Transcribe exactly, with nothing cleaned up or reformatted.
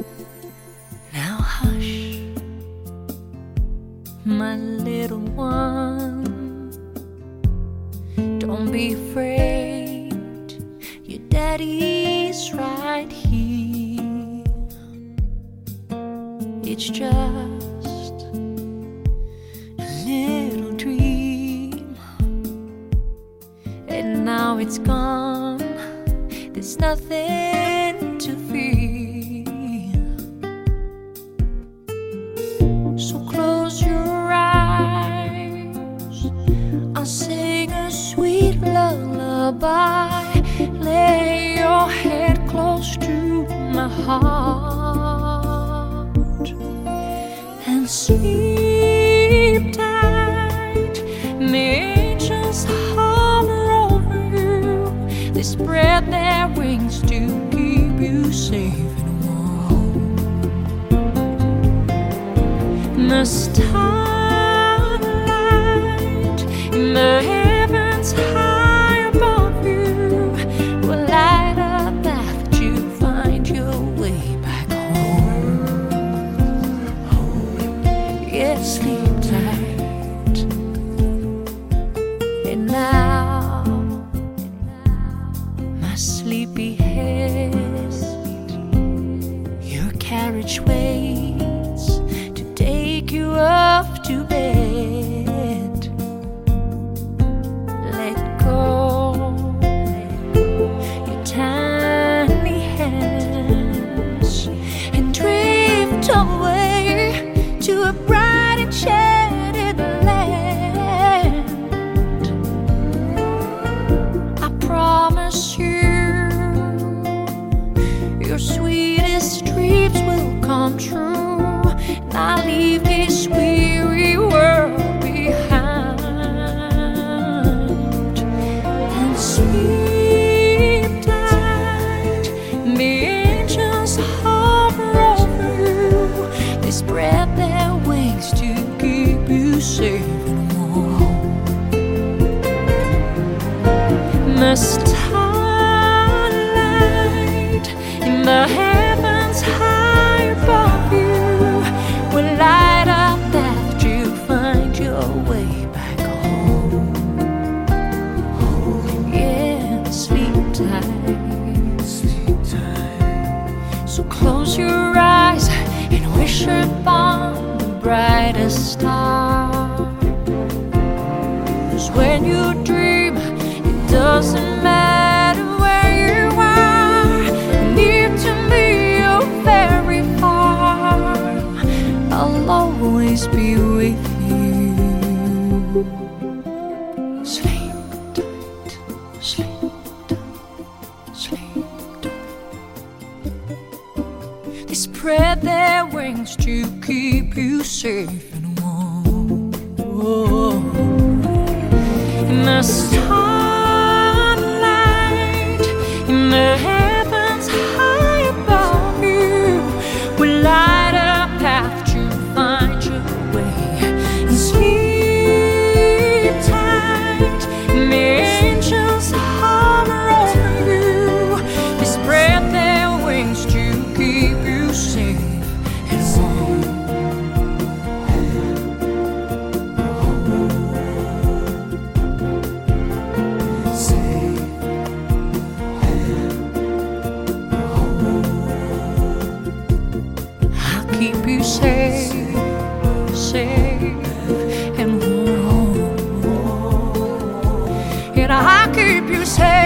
Now hush, my little one, don't be afraid, your daddy's right here. It's just a little dream, and now it's gone, there's nothing to fear. So close your eyes, I'll sing a sweet lullaby. Lay your head close to my heart and sleep tight. May angels hover over you, they spread their wings to keep you safe and warm. The starlight in the heavens high above you will light a path to find your way back home. Home. Yeah, sleep tight. And now my sleepy head, your carriage waits to take you off to bed. Let go your tiny hands and drift away to a bright enchanted land. I promise you, your sweetest dreams will come true. And I'll leave this weary world behind and sleep tight. The angels hover over you, they spread their wings to keep you safe and warm. The starlight in the heavens high above you will light up that you find your way back home. Home. Yeah, sleep tight. Sleep tight. So close your eyes and wish upon the brightest star. 'Cause when you dream, it doesn't matter where you are. You need to be very far. I'll always be with you. Sleep tight, sleep tight, sleep tight. They spread their wings to keep you safe and warm. Whoa. In the starlight, in the heavens high above you, will light a path to find your way and sleep tight. And the angels hover over you, they spread their wings to keep you safe and warm. I'll keep you safe, safe and warm. And I'll keep you safe.